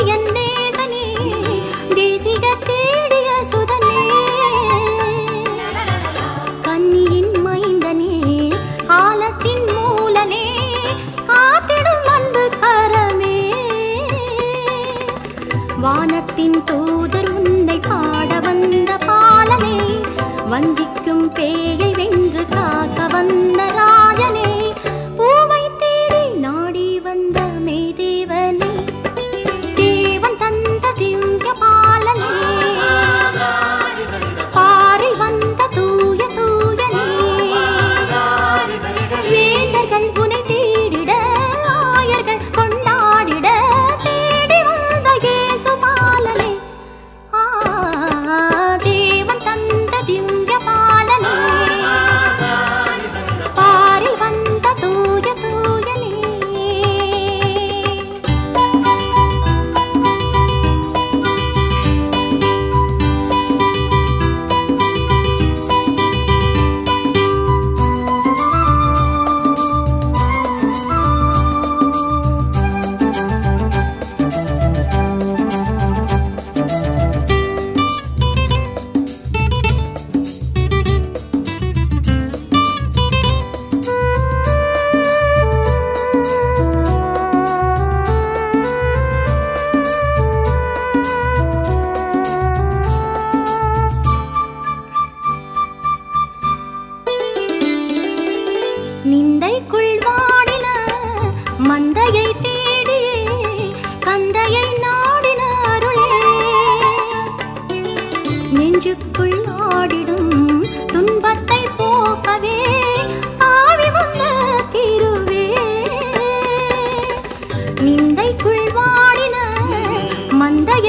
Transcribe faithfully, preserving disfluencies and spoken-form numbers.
வானத்தின் தூதர் உன்னை பாட வந்த பாலனே, வஞ்சிக்கும் பேயை வென்று காக்க வந்த ராஜனே, பூவை தேடி நாடி வந்த மேதேவனே, தேவன் தந்த திவ்ய பாலனே, பாரில் வந்த தூய தூயனே, வேந்தர்கள் உனை தேடிட ஆயர்கள் கொண்டாடிட தேடி வந்த இயேசு பாலனே, தேவன் தந்த திவ்ய பாலனே, பாரில் வந்த தூய தூயனே. நிந்தைக்குள் வாடின மந்தையை தேடியே கந்தையை நாடின அருளே, நெஞ்சுக்குள் ஆடிடும் துன்பத்தை போக்கவே ஆவி வந்த திருவே, நிந்தைக்குள் வாடின மந்தையை